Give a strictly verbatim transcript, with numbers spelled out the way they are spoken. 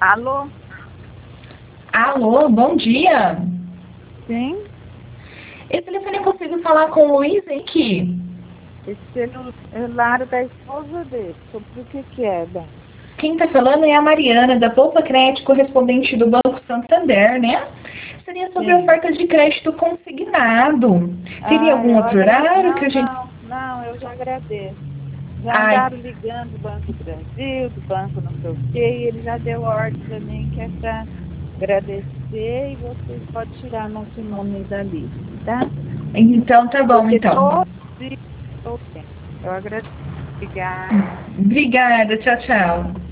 Alô? Alô, bom dia. Sim? Esse telefone eu consigo falar com o Luiz Henrique? Esse celular da esposa dele. Sobre o que que é, bem? Quem está falando é a Mariana, da Poupa Crédito, correspondente do Banco Santander, né? Seria sobre Sim. ofertas de crédito consignado. Teria Ah, algum eu outro agradeço. horário que Não, a gente... não, não, eu já agradeço. Já Ai, andaram ligando do Banco do Brasil, do Banco não sei o quê, e ele já deu ordem para mim que é para agradecer e vocês podem tirar nosso nome da lista, tá? então tá bom, Porque então. todos os dias eu agradeço. Obrigada. Obrigada, tchau, tchau.